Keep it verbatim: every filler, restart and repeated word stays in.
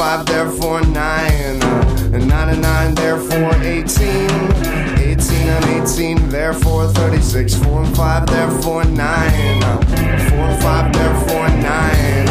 five, therefore nine. And nine and nine, therefore eighteen. eighteen and eighteen, therefore thirty-six. Four and five, therefore nine. Four and five, therefore nine.